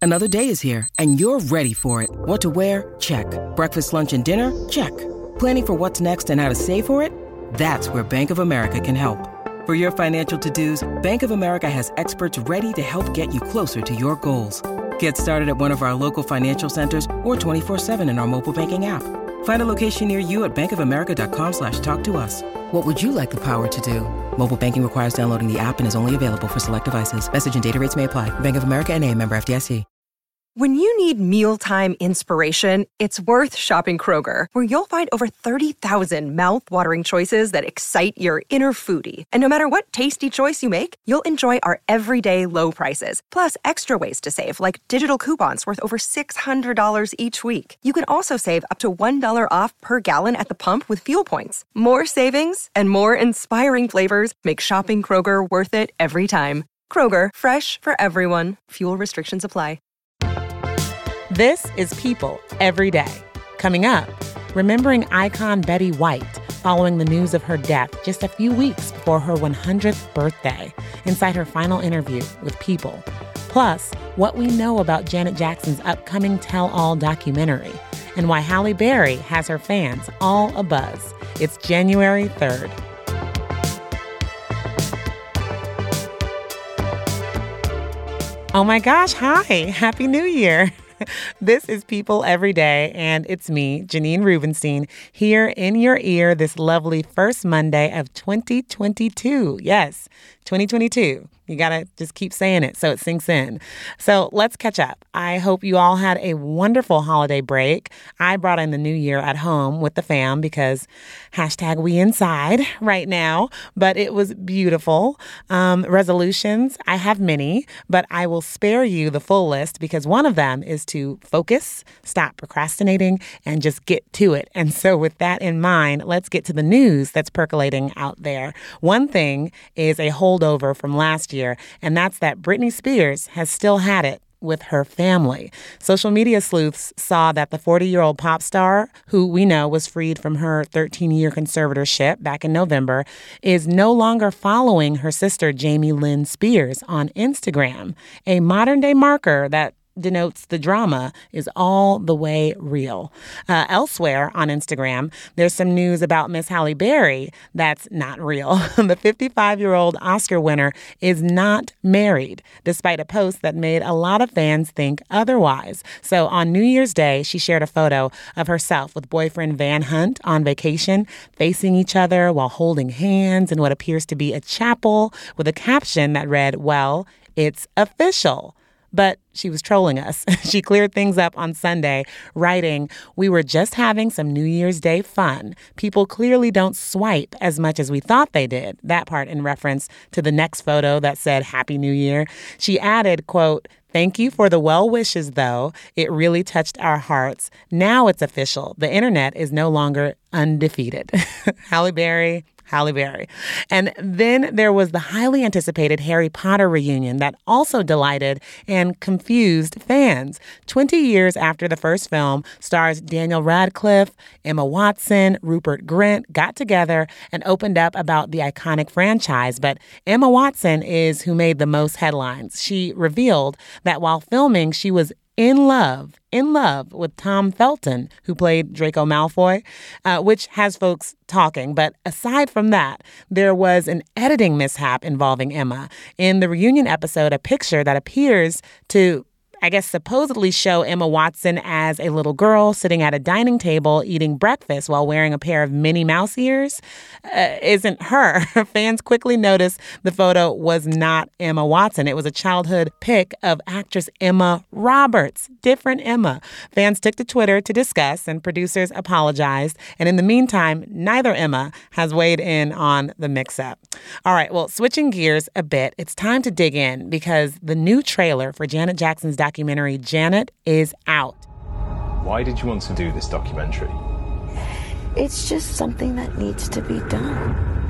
Another day is here, and you're ready for it. What to wear? Check. Breakfast, lunch, and dinner? Check. Planning for what's next and how to save for it? That's where Bank of America can help. For your financial to-dos, Bank of America has experts ready to help get you closer to your goals. Get started at one of our local financial centers or 24/7 in our mobile banking app. Find a location near you at bankofamerica.com/talktous. What would you like the power to do? Mobile banking requires downloading the app and is only available for select devices. Message and data rates may apply. Bank of America N.A., member FDIC. When you need mealtime inspiration, it's worth shopping Kroger, where you'll find over 30,000 mouth-watering choices that excite your inner foodie. And no matter what tasty choice you make, you'll enjoy our everyday low prices, plus extra ways to save, like digital coupons worth over $600 each week. You can also save up to $1 off per gallon at the pump with fuel points. More savings and more inspiring flavors make shopping Kroger worth it every time. Kroger, fresh for everyone. Fuel restrictions apply. This is People Every Day. Coming up, remembering icon Betty White following the news of her death just a few weeks before her 100th birthday, inside her final interview with People. Plus, what we know about Janet Jackson's upcoming tell-all documentary and why Halle Berry has her fans all abuzz. It's January 3rd. Oh my gosh, hi. Happy New Year. This is People Every Day, and it's me, Janine Rubenstein, here in your ear this lovely first Monday of 2022. Yes, 2022. You got to just keep saying it so it sinks in. So let's catch up. I hope you all had a wonderful holiday break. I brought in the new year at home with the fam because #we inside right now, but it was beautiful. Resolutions, I have many, but I will spare you the full list because one of them is to focus, stop procrastinating, and just get to it. And so with that in mind, let's get to the news that's percolating out there. One thing is a holdover from last year, and that's that Britney Spears has still had it with her family. Social media sleuths saw that the 40-year-old pop star, who we know was freed from her 13-year conservatorship back in November, is no longer following her sister Jamie Lynn Spears on Instagram, a modern-day marker that denotes the drama is all the way real. Elsewhere on Instagram, there's some news about Miss Halle Berry that's not real. The 55-year-old Oscar winner is not married, despite a post that made a lot of fans think otherwise. So on New Year's Day, she shared a photo of herself with boyfriend Van Hunt on vacation, facing each other while holding hands in what appears to be a chapel with a caption that read, "Well, it's official." But she was trolling us. She cleared things up on Sunday, writing, "We were just having some New Year's Day fun. People clearly don't swipe as much as we thought they did." That part in reference to the next photo that said Happy New Year. She added, quote, "Thank you for the well wishes, though. It really touched our hearts. Now it's official. The internet is no longer undefeated." Halle Berry. And then there was the highly anticipated Harry Potter reunion that also delighted and confused fans. 20 years after the first film, stars Daniel Radcliffe, Emma Watson, Rupert Grint got together and opened up about the iconic franchise. But Emma Watson is who made the most headlines. She revealed that while filming, she was in love with Tom Felton, who played Draco Malfoy, which has folks talking. But aside from that, there was an editing mishap involving Emma. In the reunion episode, a picture that appears to supposedly show Emma Watson as a little girl sitting at a dining table eating breakfast while wearing a pair of Minnie Mouse ears isn't her. Fans quickly noticed the photo was not Emma Watson. It was a childhood pic of actress Emma Roberts, different Emma. Fans took to Twitter to discuss, and producers apologized. And in the meantime, neither Emma has weighed in on the mix-up. All right, well, switching gears a bit, it's time to dig in because the new trailer for Janet Jackson's documentary, Janet, is out. Why did you want to do this documentary? It's just something that needs to be done.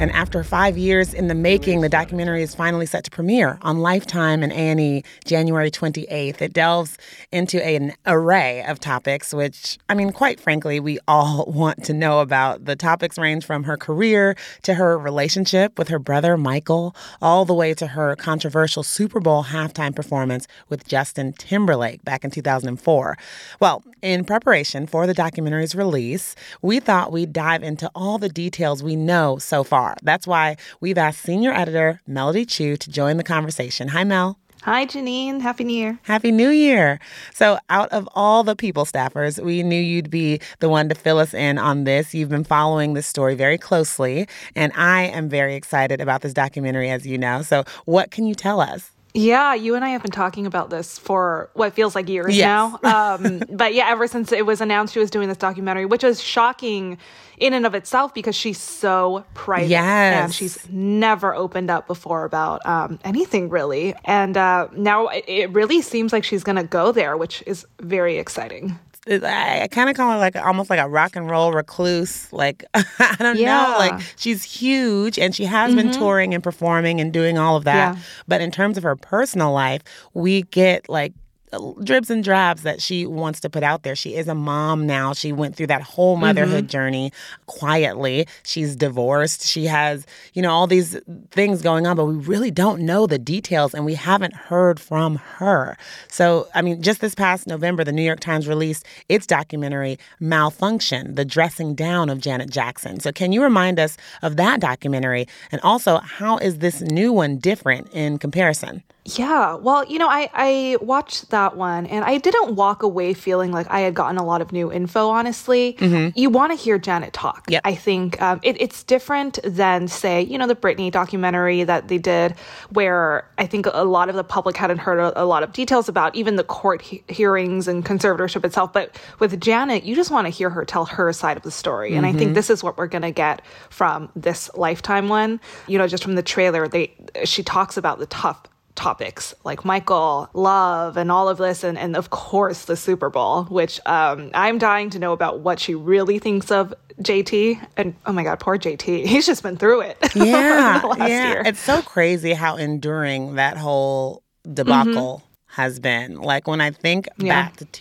And after 5 years in the making, the documentary is finally set to premiere on Lifetime and A&E January 28th. It delves into an array of topics, which, I mean, quite frankly, we all want to know about. The topics range from her career to her relationship with her brother, Michael, all the way to her controversial Super Bowl halftime performance with Justin Timberlake back in 2004. Well, in preparation for the documentary's release, we thought we'd dive into all the details we know so far. That's why we've asked senior editor Melody Chu to join the conversation. Hi, Mel. Hi, Janine. Happy New Year. Happy New Year. So out of all the People staffers, we knew you'd be the one to fill us in on this. You've been following this story very closely, and I am very excited about this documentary, as you know. So what can you tell us? Yeah, you and I have been talking about this for what feels like years now. But yeah, ever since it was announced she was doing this documentary, which was shocking in and of itself because she's so private. Yes. And she's never opened up before about anything really. And now it really seems like she's going to go there, which is very exciting. I kind of call her like almost like a rock and roll recluse. Like, I don't know. Like, she's huge and she has been touring and performing and doing all of that. Yeah. But in terms of her personal life, we get like dribs and drabs that she wants to put out there. She is a mom now. She went through that whole motherhood journey quietly. She's divorced. She has, you know, all these things going on, but we really don't know the details and we haven't heard from her. So, I mean, just this past November, the New York Times released its documentary, Malfunction, the dressing down of Janet Jackson. So can you remind us of that documentary? And also, how is this new one different in comparison? Yeah, well, you know, I watched that one and I didn't walk away feeling like I had gotten a lot of new info, honestly. You want to hear Janet talk. Yep. I think it's different than, say, you know, the Britney documentary that they did where I think a lot of the public hadn't heard a lot of details about, even the court hearings and conservatorship itself. But with Janet, you just want to hear her tell her side of the story. And I think this is what we're going to get from this Lifetime one. You know, just from the trailer, she talks about the tough topics like Michael, love, and all of this, and of course the Super Bowl, which I'm dying to know about what she really thinks of JT. And oh my God, poor JT. He's just been through it. Yeah, last year. It's so crazy how enduring that whole debacle has been. Like, when I think back to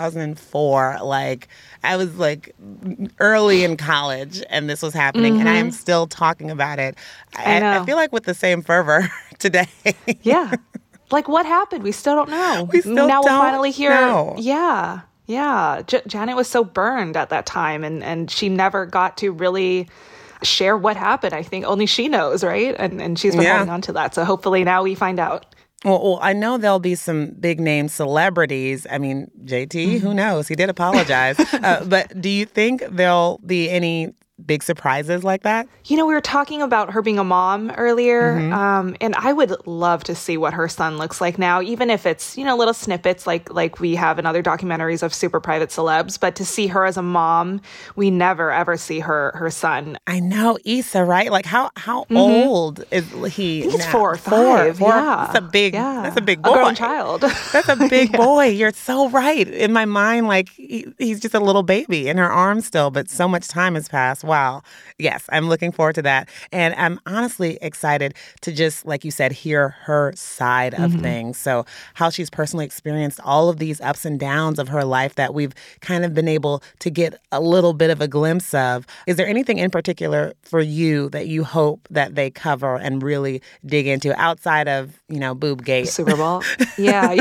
2004, like, I was like early in college and this was happening and I am still talking about it. I feel like with the same fervor today. Yeah. Like, what happened? We still don't know. We'll finally hear. Know. Yeah. Yeah. Janet was so burned at that time and she never got to really share what happened. I think only she knows, right? And she's been holding on to that. So hopefully now we find out. Well, I know there'll be some big name celebrities. I mean, JT, who knows? He did apologize. But do you think there'll be any big surprises like that? You know, we were talking about her being a mom earlier, and I would love to see what her son looks like now, even if it's, you know, little snippets like we have in other documentaries of super private celebs. But to see her as a mom, we never ever see her son. I know, Issa, right? Like, how old is he? I think it's now? 4 or 5. Four. Yeah, that's a big boy. A grown child. That's a big boy. You're so right. In my mind, like he's just a little baby in her arms still, but so much time has passed. Wow. Yes, I'm looking forward to that. And I'm honestly excited to just, like you said, hear her side of things. So how she's personally experienced all of these ups and downs of her life that we've kind of been able to get a little bit of a glimpse of. Is there anything in particular for you that you hope that they cover and really dig into outside of, you know, Boobgate? Super Bowl? Yeah.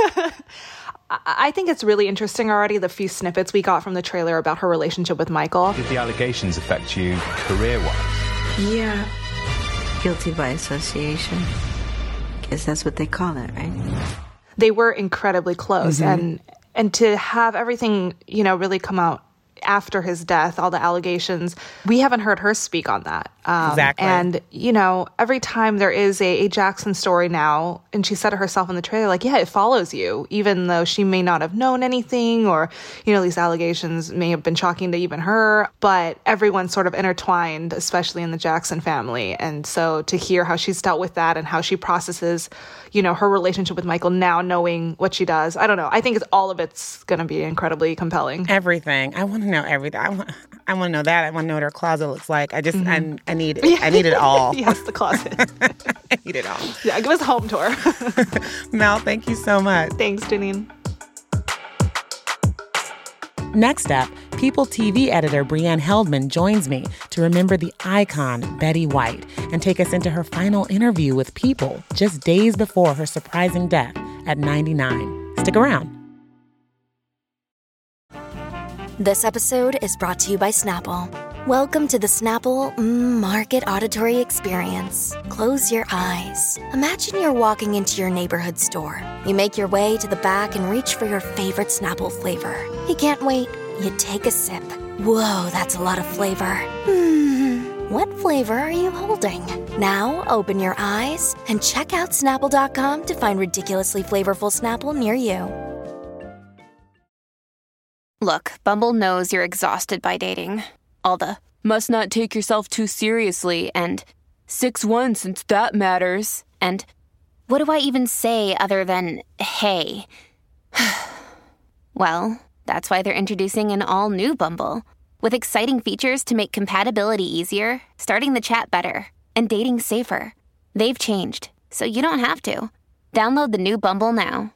I think it's really interesting already, the few snippets we got from the trailer about her relationship with Michael. Did the allegations affect you career-wise? Yeah. Guilty by association. Guess that's what they call it, right? They were incredibly close. And to have everything, you know, really come out after his death, all the allegations, we haven't heard her speak on that. Exactly. And, you know, every time there is a Jackson story now, and she said it herself in the trailer, like, yeah, it follows you, even though she may not have known anything or, you know, these allegations may have been shocking to even her, but everyone's sort of intertwined, especially in the Jackson family. And so to hear how she's dealt with that and how she processes, you know, her relationship with Michael now, knowing what she does, I don't know. I think all of it's going to be incredibly compelling. Everything. I want to know everything. I want to know that. I want to know what her closet looks like. I need it. I need it all. Yes, the closet. I need it all. Yeah, give us a home tour. Mel, thank you so much. Thanks, Janine. Next up, People TV editor Brianne Heldman joins me to remember the icon Betty White and take us into her final interview with People just days before her surprising death at 99. Stick around. This episode is brought to you by Snapple. Welcome to the Snapple Market Auditory Experience. Close your eyes. Imagine you're walking into your neighborhood store. You make your way to the back and reach for your favorite Snapple flavor. You can't wait. You take a sip. Whoa, that's a lot of flavor. What flavor are you holding? Now open your eyes and check out Snapple.com to find ridiculously flavorful Snapple near you. Look, Bumble knows you're exhausted by dating. All the, must not take yourself too seriously, and 6'1" since that matters, and what do I even say other than, hey? Well, that's why they're introducing an all-new Bumble, with exciting features to make compatibility easier, starting the chat better, and dating safer. They've changed, so you don't have to. Download the new Bumble now.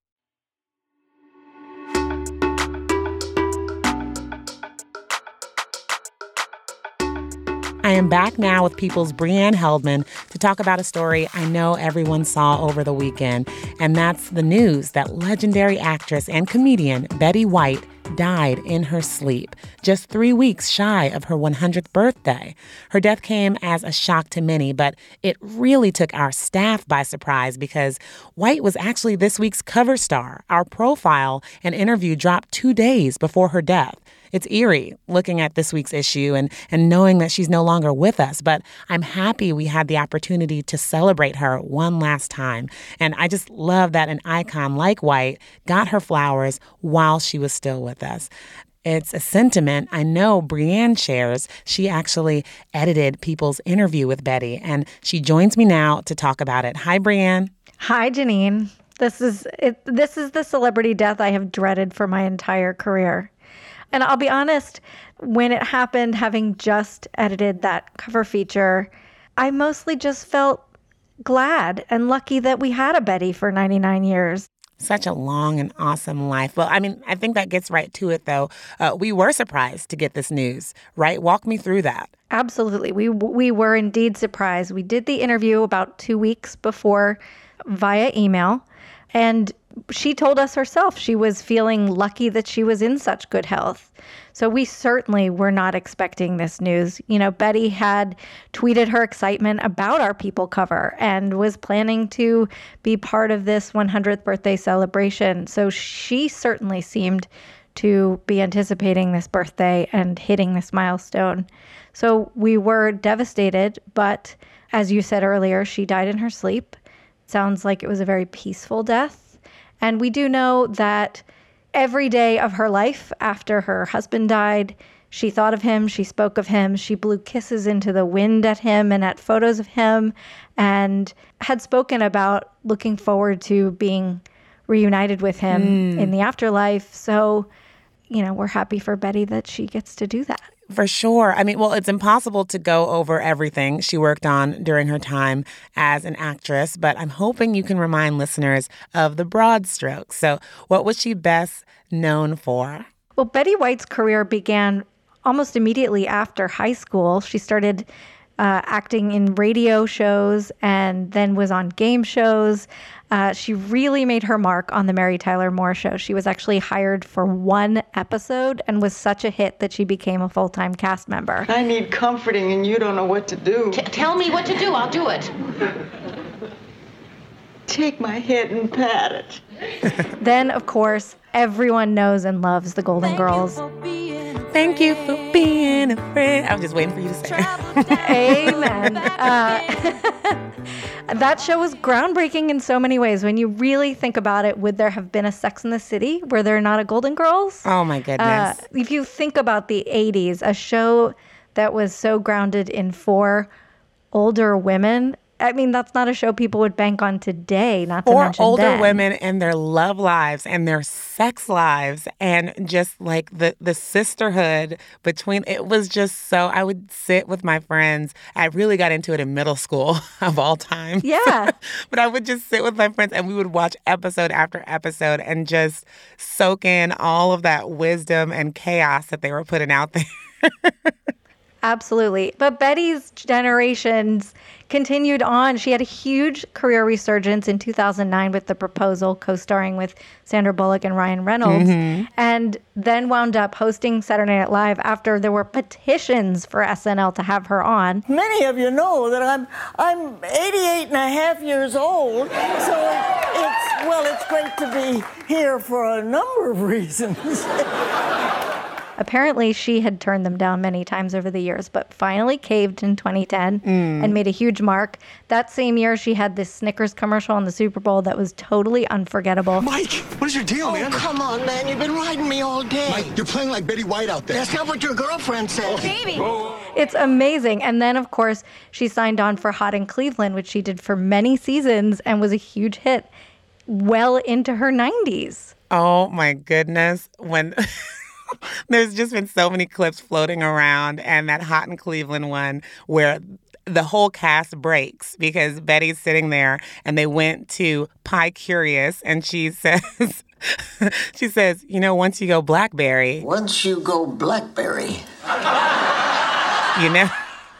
I am back now with People's Brianne Heldman to talk about a story I know everyone saw over the weekend, and that's the news that legendary actress and comedian Betty White died in her sleep, just 3 weeks shy of her 100th birthday. Her death came as a shock to many, but it really took our staff by surprise because White was actually this week's cover star. Our profile and interview dropped 2 days before her death. It's eerie looking at this week's issue and knowing that she's no longer with us, but I'm happy we had the opportunity to celebrate her one last time. And I just love that an icon like White got her flowers while she was still with us. It's a sentiment I know Brianne shares. She actually edited People's interview with Betty, and she joins me now to talk about it. Hi, Brianne. Hi, Janine. This is the celebrity death I have dreaded for my entire career. And I'll be honest, when it happened, having just edited that cover feature, I mostly just felt glad and lucky that we had a Betty for 99 years. Such a long and awesome life. Well, I mean, I think that gets right to it, though. We were surprised to get this news, right? Walk me through that. Absolutely. We were indeed surprised. We did the interview about 2 weeks before via email, and she told us herself she was feeling lucky that she was in such good health. So we certainly were not expecting this news. You know, Betty had tweeted her excitement about our People cover and was planning to be part of this 100th birthday celebration. So she certainly seemed to be anticipating this birthday and hitting this milestone. So we were devastated, but as you said earlier, she died in her sleep. Sounds like it was a very peaceful death. And we do know that every day of her life after her husband died, she thought of him, she spoke of him, she blew kisses into the wind at him and at photos of him, and had spoken about looking forward to being reunited with him in the afterlife. So, you know, we're happy for Betty that she gets to do that. For sure. I mean, well, it's impossible to go over everything she worked on during her time as an actress, but I'm hoping you can remind listeners of the broad strokes. So what was she best known for? Well, Betty White's career began almost immediately after high school. She started acting in radio shows and then was on game shows. She really made her mark on the Mary Tyler Moore Show. She was actually hired for one episode and was such a hit that she became a full-time cast member. I need comforting and you don't know what to do. Tell me what to do. I'll do it. Take my head and pat it. Then, of course, everyone knows and loves the Golden Girls. Thank you for being a friend. I was just waiting for you to say it. Amen. That show was groundbreaking in so many ways. When you really think about it, would there have been a Sex and the City were there not a Golden Girls? Oh, my goodness. If you think about the 80s, a show that was so grounded in 4 older women I mean, that's not a show people would bank on today, not to or mention older then. women and their love lives and their sex lives and just like the sisterhood between. It was just so, I would sit with my friends. I really got into it in middle school of all time. Yeah. But I would just sit with my friends and we would watch episode after episode and just soak in all of that wisdom and chaos that they were putting out there. Absolutely. But Betty's generations continued on. She had a huge career resurgence in 2009 with The Proposal, co-starring with Sandra Bullock and Ryan Reynolds, and then wound up hosting Saturday Night Live after there were petitions for SNL to have her on. Many of you know that I'm 88 and a half years old, so it's great to be here for a number of reasons. Apparently, she had turned them down many times over the years, but finally caved in 2010 and made a huge mark. That same year, she had this Snickers commercial on the Super Bowl that was totally unforgettable. Mike, what is your deal, man? Oh, come on, man. You've been riding me all day. Mike, you're playing like Betty White out there. That's not what your girlfriend said. Baby. It's amazing. And then, of course, she signed on for Hot in Cleveland, which she did for many seasons and was a huge hit well into her 90s. Oh, my goodness. When... There's just been so many clips floating around, and that Hot in Cleveland one where the whole cast breaks because Betty's sitting there and they went to Pie Curious and she says, once you go Blackberry. Once you go Blackberry. You know?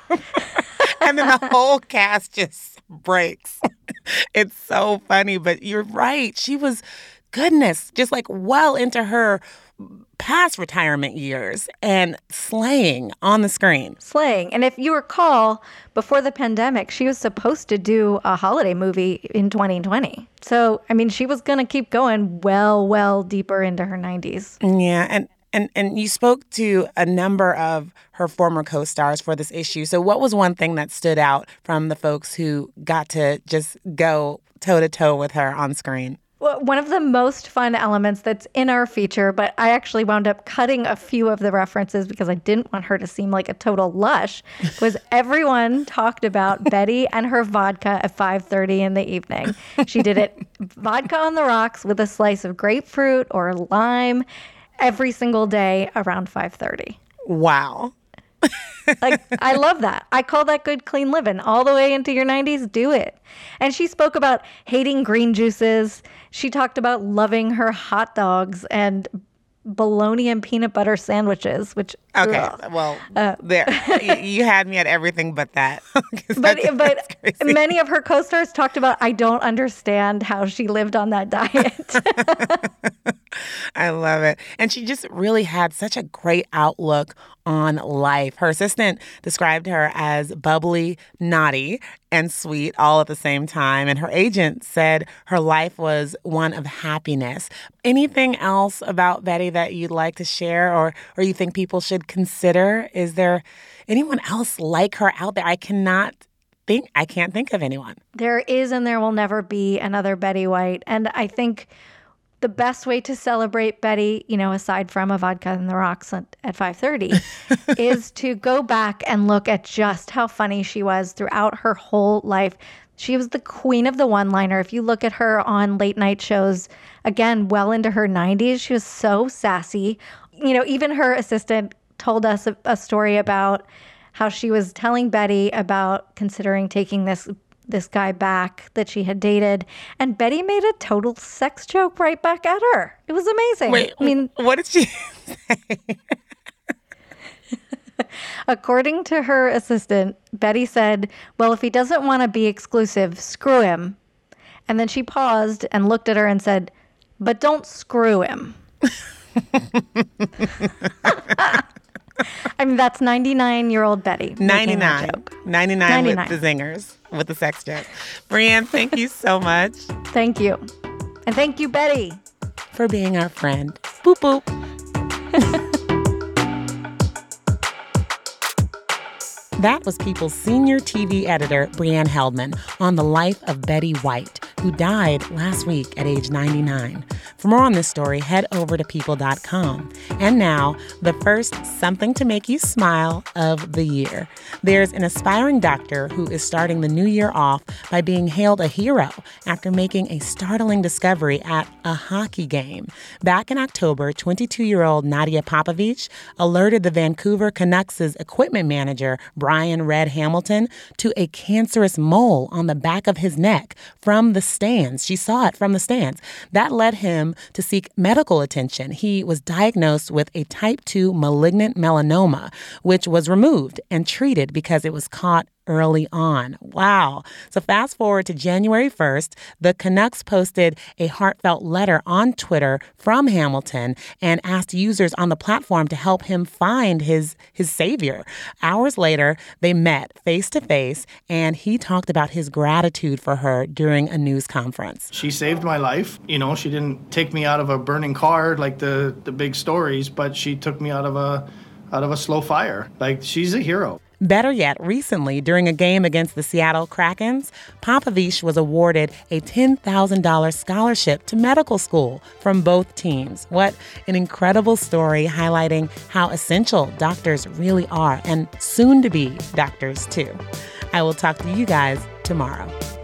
And then the whole cast just breaks. It's so funny, but you're right. She was, goodness, just like well into her past retirement years and slaying on the screen. Slaying. And if you recall, before the pandemic, she was supposed to do a holiday movie in 2020. So, I mean, she was going to keep going well deeper into her 90s. Yeah. And you spoke to a number of her former co-stars for this issue. So what was one thing that stood out from the folks who got to just go toe-to-toe with her on screen? Well, one of the most fun elements that's in our feature, but I actually wound up cutting a few of the references because I didn't want her to seem like a total lush, was everyone talked about Betty and her vodka at 5:30 in the evening. She did it vodka on the rocks with a slice of grapefruit or lime every single day around 5:30. Wow. Like, I love that. I call that good, clean living. All the way into your 90s, do it. And she spoke about hating green juices. She talked about loving her hot dogs and bologna and peanut butter sandwiches, which... Okay, well, there. You had me at everything but that. But many of her co-stars talked about, I don't understand how she lived on that diet. I love it. And she just really had such a great outlook on life. Her assistant described her as bubbly, naughty, and sweet all at the same time. And her agent said her life was one of happiness. Anything else about Betty that you'd like to share or you think people should consider? Is there anyone else like her out there? I can't think of anyone. There is, and there will never be another Betty White. And I think the best way to celebrate Betty, aside from a vodka on the rocks at 5:30, is to go back and look at just how funny she was throughout her whole life. She was the queen of the one-liner. If you look at her on late night shows, again, well into her 90s, she was so sassy. Even her assistant told us a story about how she was telling Betty about considering taking this guy back that she had dated, and Betty made a total sex joke right back at her. It was amazing. Wait, what did she say? According to her assistant, Betty said, well, if he doesn't want to be exclusive, screw him. And then she paused and looked at her and said, but don't screw him. I mean, that's 99-year-old Betty. 99 with the zingers, with the sex joke. Brianne, thank you so much. Thank you. And thank you, Betty. For being our friend. Boop, boop. That was People's senior TV editor, Brianne Heldman, on the life of Betty White, who died last week at age 99. For more on this story, head over to people.com. And now, the first Something to Make You Smile of the year. There's an aspiring doctor who is starting the new year off by being hailed a hero after making a startling discovery at a hockey game. Back in October, 22-year-old Nadia Popovich alerted the Vancouver Canucks' equipment manager, Brian Red Hamilton, to a cancerous mole on the back of his neck from the stands. She saw it from the stands. That led him to seek medical attention. He was diagnosed with a type 2 malignant melanoma, which was removed and treated because it was caught early on. Wow. So fast forward to January 1st, the Canucks posted a heartfelt letter on Twitter from Hamilton and asked users on the platform to help him find his savior. Hours later, they met face to face, and he talked about his gratitude for her during a news conference. She saved my life. You know, she didn't take me out of a burning car like the big stories, but she took me out of a slow fire. Like, she's a hero. Better yet, recently, during a game against the Seattle Krakens, Popovich was awarded a $10,000 scholarship to medical school from both teams. What an incredible story highlighting how essential doctors really are, and soon to be doctors too. I will talk to you guys tomorrow.